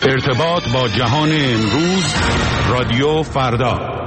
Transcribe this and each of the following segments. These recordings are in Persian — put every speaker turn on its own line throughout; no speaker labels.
ارتباط با جهان امروز، رادیو فردا.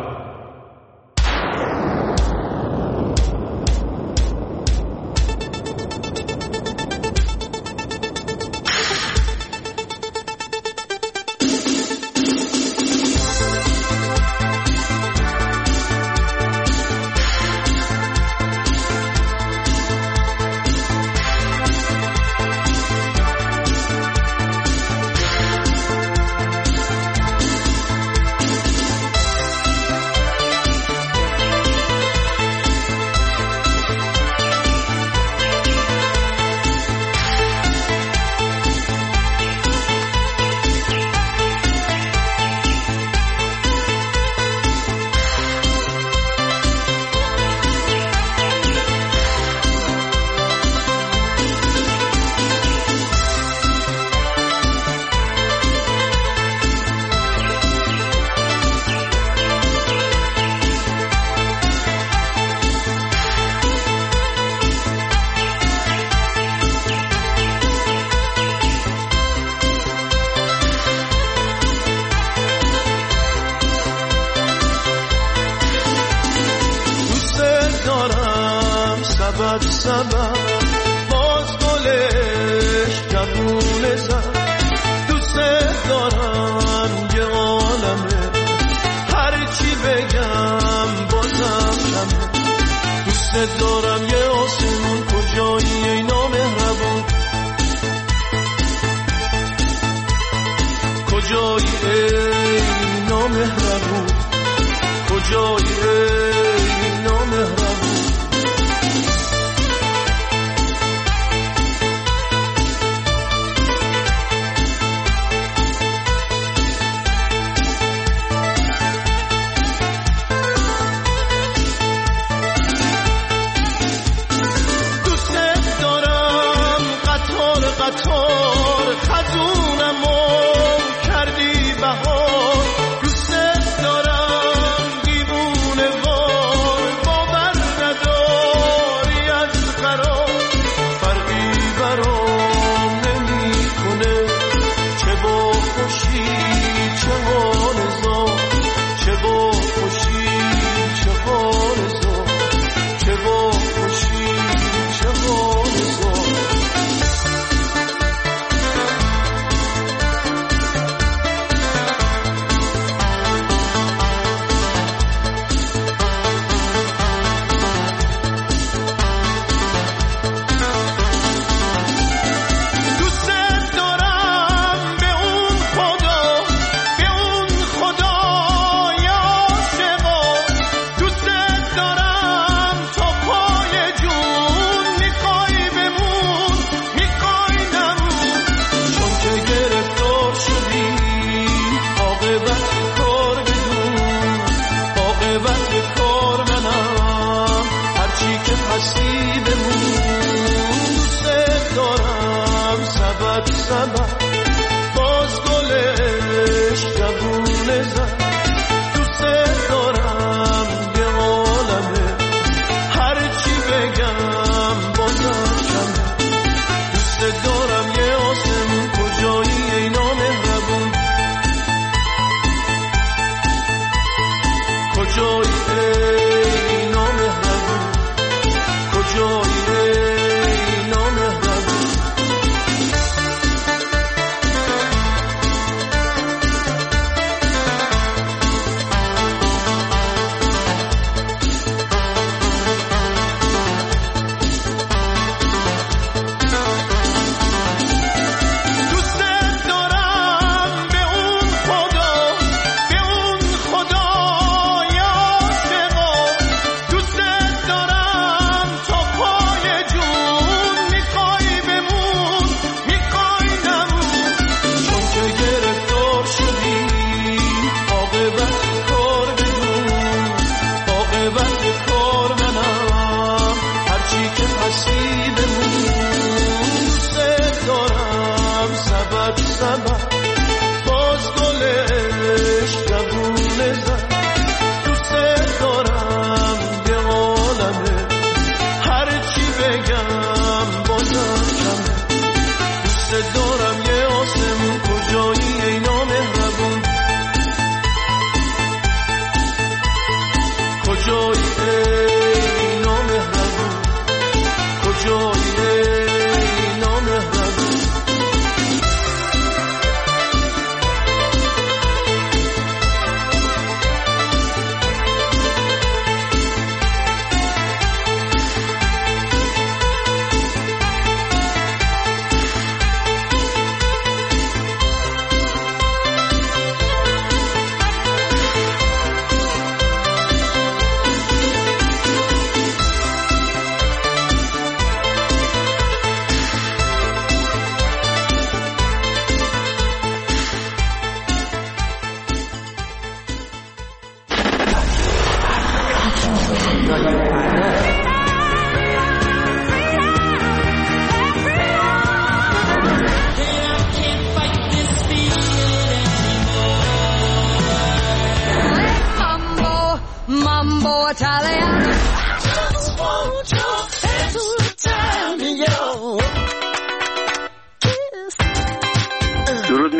دارم یه آسمون کجایی اینا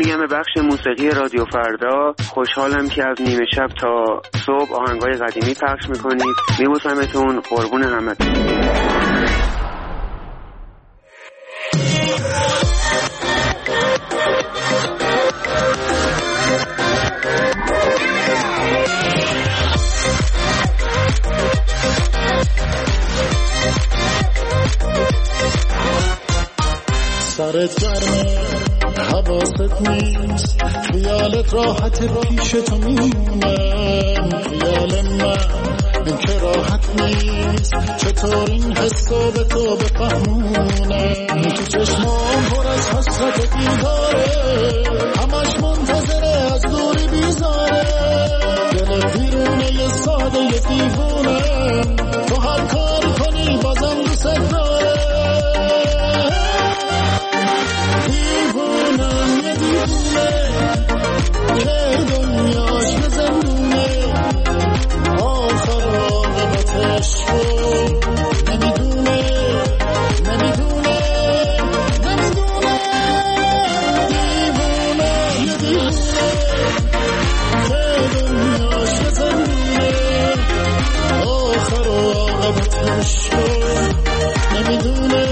میگم به بخش موسیقی رادیو فردا. خوشحالم که از نیمه شب تا صبح آهنگای قدیمی پخش میکنید. میبوسمتون، قربون همتون.
سرت گرمه حواست نیست، خیالت راحت پیش تو میمونه. خیال من که راحت نیست، چطور این حسو به تو بفهمونه. تو چشمام پر از حسرت بیداره، همش منتظره از دوری بیزاره. دل پیرونه یه ساده یه دیوونه، تو هر کاری کنی بازم دوست داره. دیوونم یه دیوونه که دنیاش به زندونه، آخر عاقبتش رو نمیدونه. دیوونه یه دیوونه که دنیاش به زندونه، آخر عاقبتش رو نمیدونه.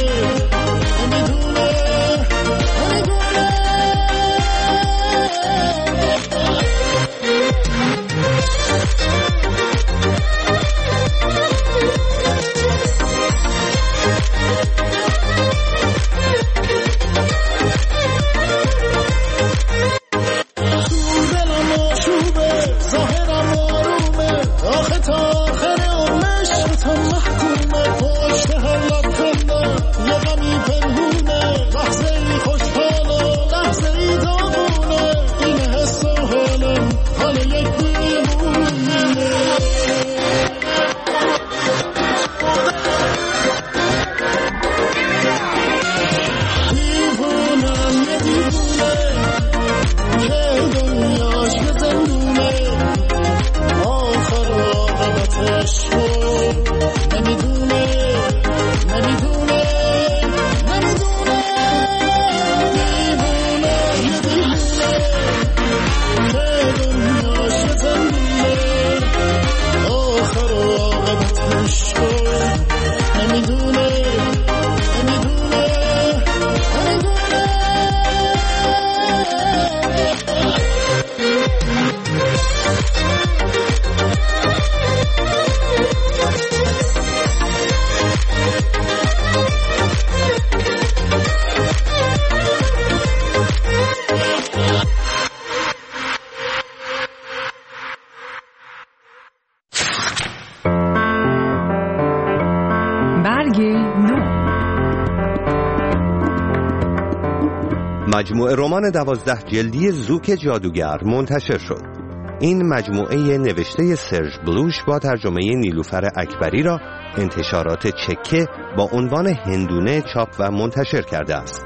مجموعه رمان 12 جلدی زوک جادوگر منتشر شد. این مجموعه نوشته سرژ بلوش با ترجمه نیلوفر اکبری را انتشارات چکه با عنوان هندونه چاپ و منتشر کرده است.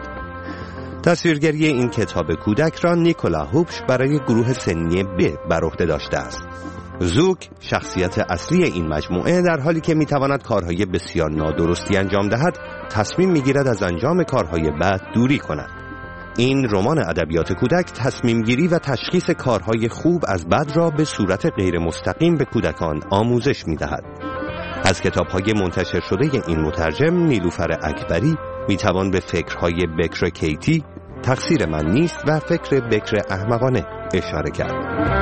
تصویرگری این کتاب کودک را نیکولا هوبش برای گروه سنی ب بر عهده داشته است. زوک شخصیت اصلی این مجموعه در حالی که میتواند کارهای بسیار نادرستی انجام دهد، تصمیم میگیرد از انجام کارهای بد دوری کند. این رمان ادبیات کودک تصمیم گیری و تشخیص کارهای خوب از بد را به صورت غیر مستقیم به کودکان آموزش میدهد. از کتاب‌های منتشر شده این مترجم نیلوفر اکبری میتوان به فکرهای بکر کیتی، تقصیر من نیست و فکر بکر احمقانه اشاره کرد.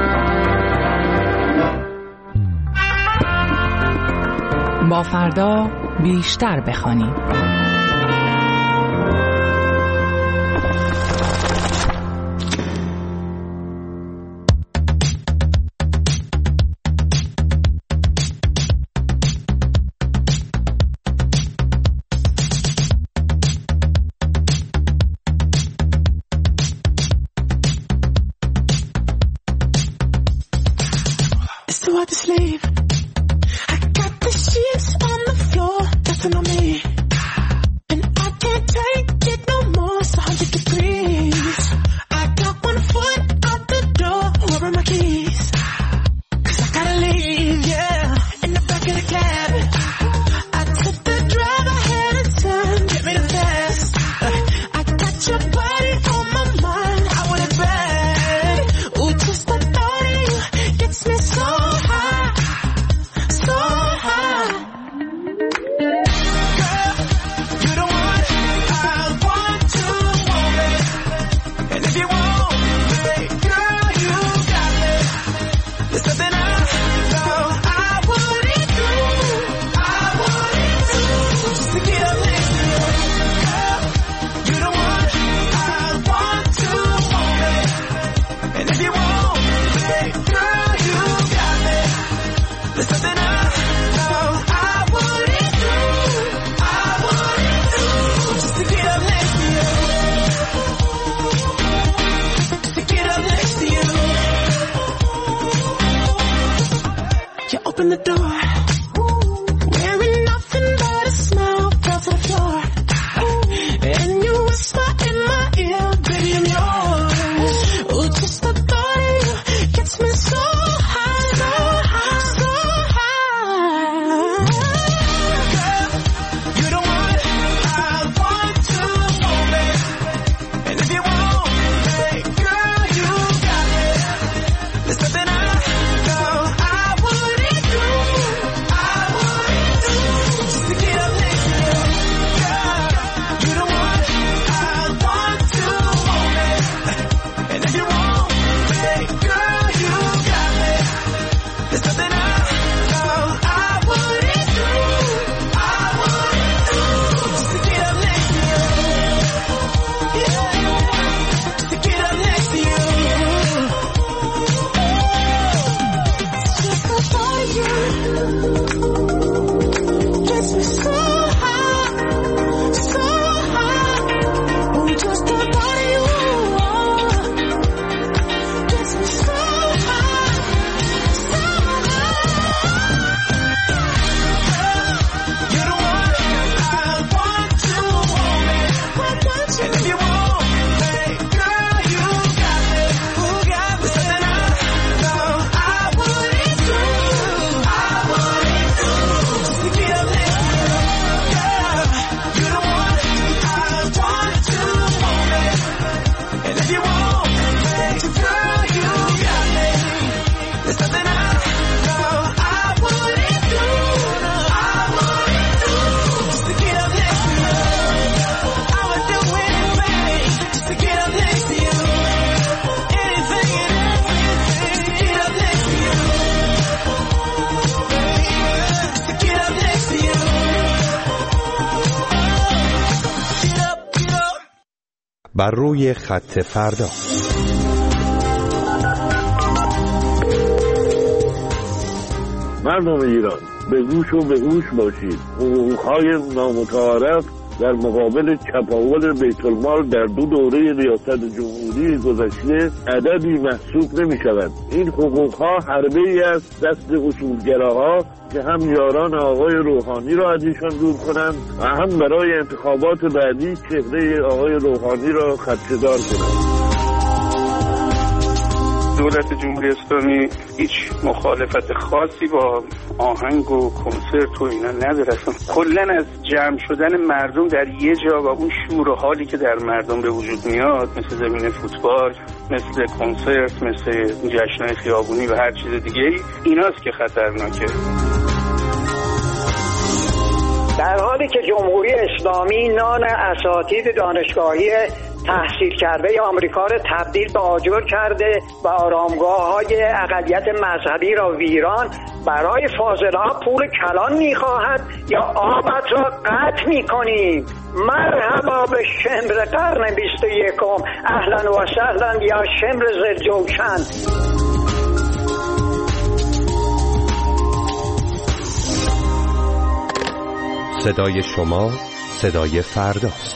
با فردا بیشتر بخوانیم.
Your body on my mind, I want it back. open the door. Wearing nothing but a smile, fell to the floor. And you whisper in my ear, baby, I'm yours. Oh, just the thought of you gets me so high, so high, so high. Girl, you the one I want to hold me. And if you want me, girl, you got me. There's something I know I wouldn't do, just to get up next to you. Girl, you the one I want to hold me. And if you want me, girl, you got me. There's something I know I wouldn't do, just to get up next to you. Yeah, just to get up next to you. Just the thought of you gets me so high, so high. Oh, just the thought of you gets me so high, so high. You're the one I want to hold me. And if you want me, girl, you got me. Who got me? Something I know I wouldn't do, just to get up next to you. Girl, you're the one I want to hold me. And if you want me, girl, you got me. There's something I know I wouldn't do, just to get up next to you. I would do anything just to get up next to you. Anything and everything to get up next to you. Just to get up next to you. Get up, get up.
بر روی خط فردا.
مردم ایران به گوش و به هوش باشید. حقوق‌های نامتعارف در مقابل چپاول بیت المال در 2 دوره ریاست جمهوری گذشته عددی محسوب نمی شود. این حقوق‌ها حربه‌ای است دست اصولگراها که هم یاران آقای روحانی را از ایشان دور کنند و هم برای انتخابات بعدی چهره آقای روحانی را خدشه‌دار کنند.
دولت جمهوری اسلامی هیچ مخالفت خاصی با آهنگ و کنسرت و اینا نداره. کلا از جمع شدن مردم در یه جا و اون شور و حالی که در مردم به وجود میاد، مثل زمین فوتبال، مثل کنسرت، مثل جشن‌های خیابونی و هر چیز دیگه‌ای، ایناست که خطرناکه.
در حالی که جمهوری اسلامی نان اساتید دانشگاهی تحصیل کرده آمریکا را تبدیل به آجر کرده و آرامگاه‌های اقلیت مذهبی را ویران، برای فاضل‌ها پول کلان می‌خواهد یا آبت را قطع می‌کنیم. مرحبا به شمر قرن 21، اهلا و سهلا یا شمر زرجوشن.
صدای شما صدای فرداست.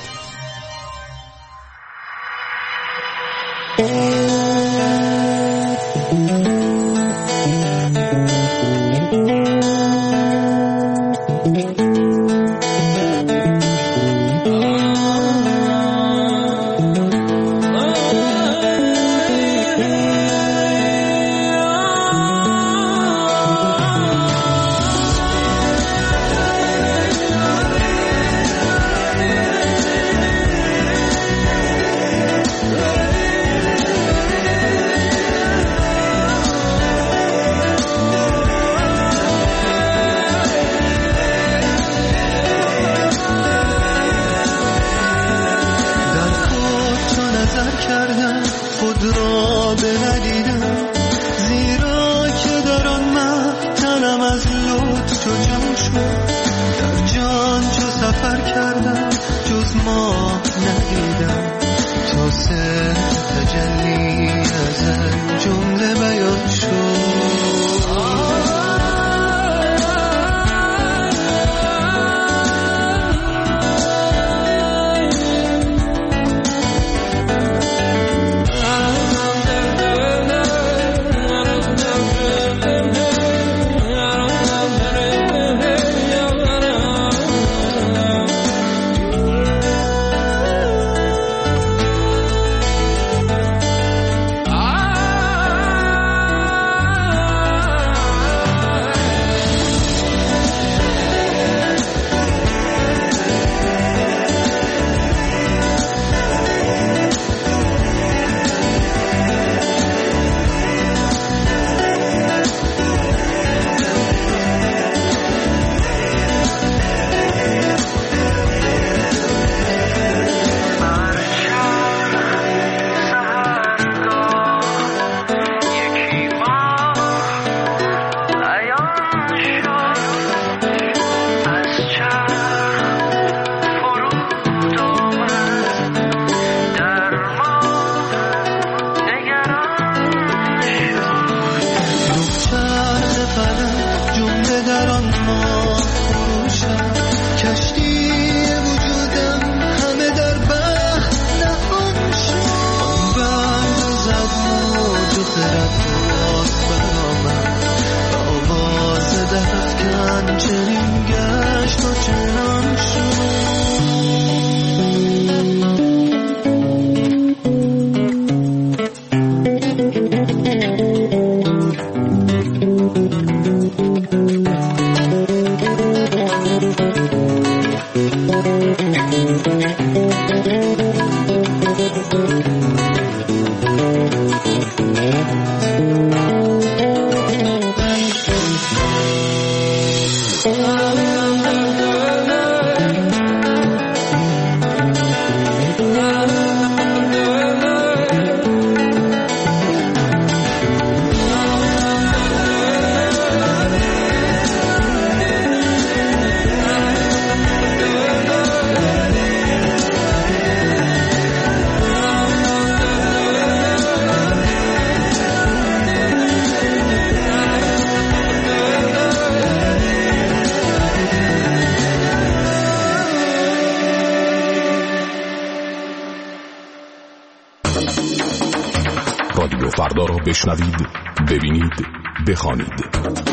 رادیو فردا را بشنوید، ببینید، بخوانید.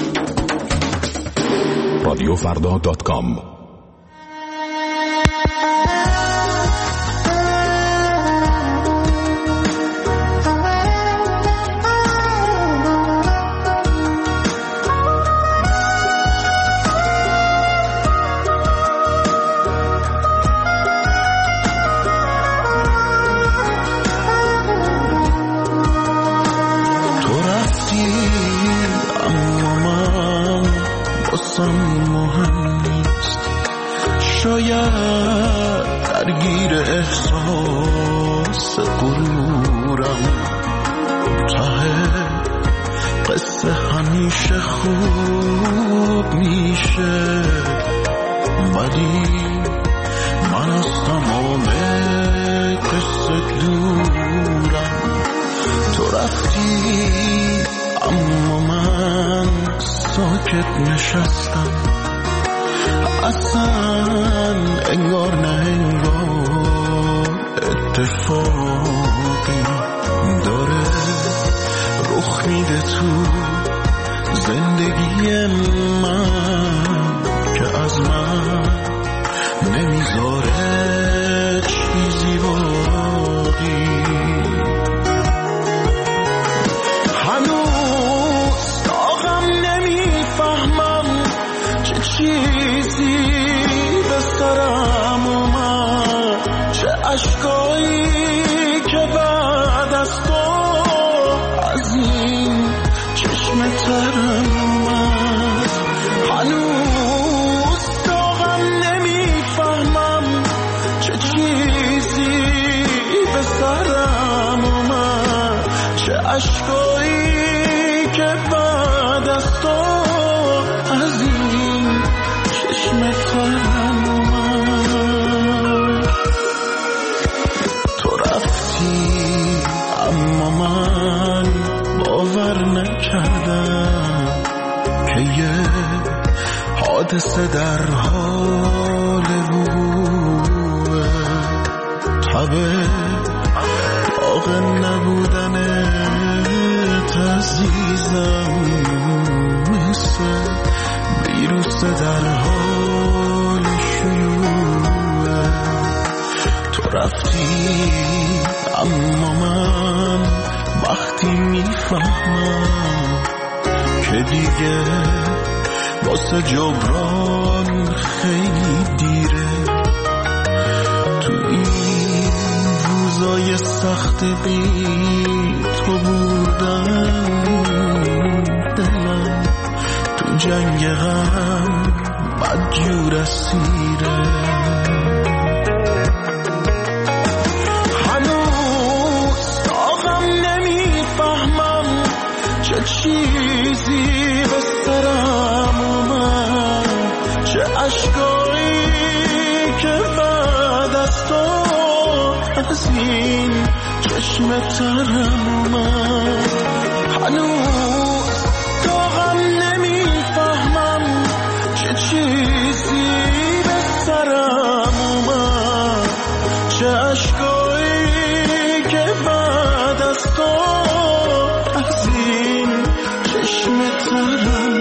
radiofrda.com.
مهم نیست، شاید درگیر احساس غرورم، ته قصه همیشه خوب میشه، ولی من از تمام قصه دورم. تو رفتی اما من ساکت نشستم، اصلا انگار نه انگار اتفاقی داره رخ میده تو زندگی من که از من نمیذاره چیزی باقی. چیزی به سرم اومد، چه عشقایی که بعد از تو از این چشم ترم اومد. هنوز داغم نمیفهمم چه چیزی به سرم اومد، چه عشقایی که بعد از تو از این تو رفتی اما من باور نکردم که یه حادثه در حال وقوعه، تبه باق نبودنت عزیزم مثل ویروس در حال شیوعه. تو رفتی اما من وقتی میفهمم که دیگه واسه جبران خیلی دیره، تو این روزای سخت بی تو بودن دلم تو جنگ غم بدجور اسیره. هنوز داغم نمیفهمم چه چیزی به سرم اومد، چه عشقایی که بعد از تو از این چشم ترم اومد. هنوز داغم نمیفهمم چه چیزی به سرم اومد، چه عشقایی که بعد از تو از این چشم ترم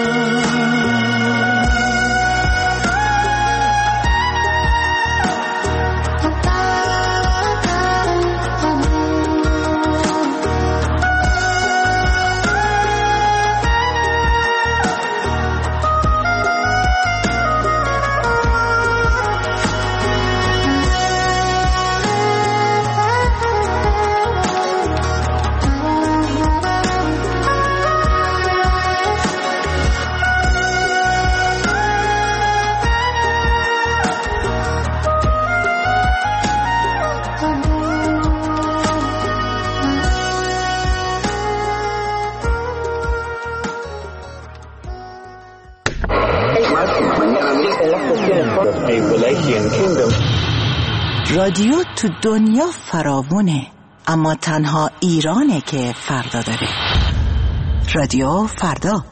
رادیو تو دنیا فراوونه، اما تنها ایرانه که فردا داره. رادیو فردا.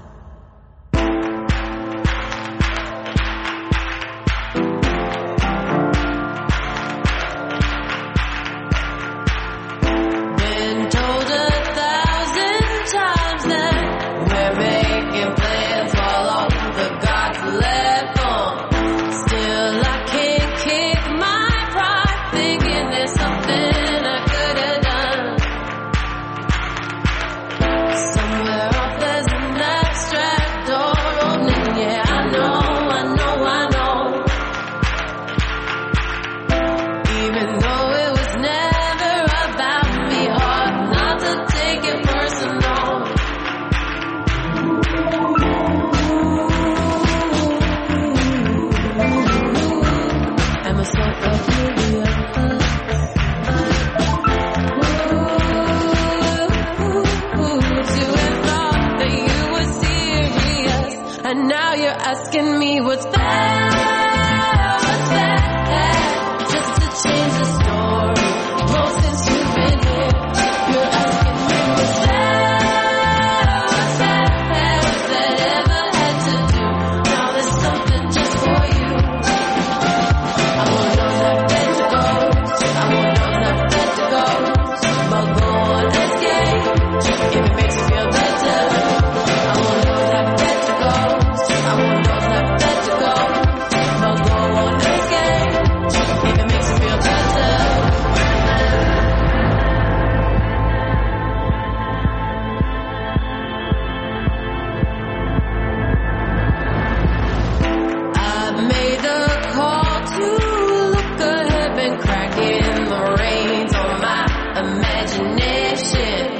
Been told 1,000 you're asking me what's that? What's that? Just to change the story. Well, since you've been here, you're asking me what's that? What's that? What's that ever had to do? Now there's something just for you. I won't know that bed to go. I won't know that bed to go. But go on and skate if it makes you feel better. I won't know that bed to go. I won't know that bed to go. But go on and skate if it makes you feel better. I made a call to look ahead, been cracking the reins on my imagination.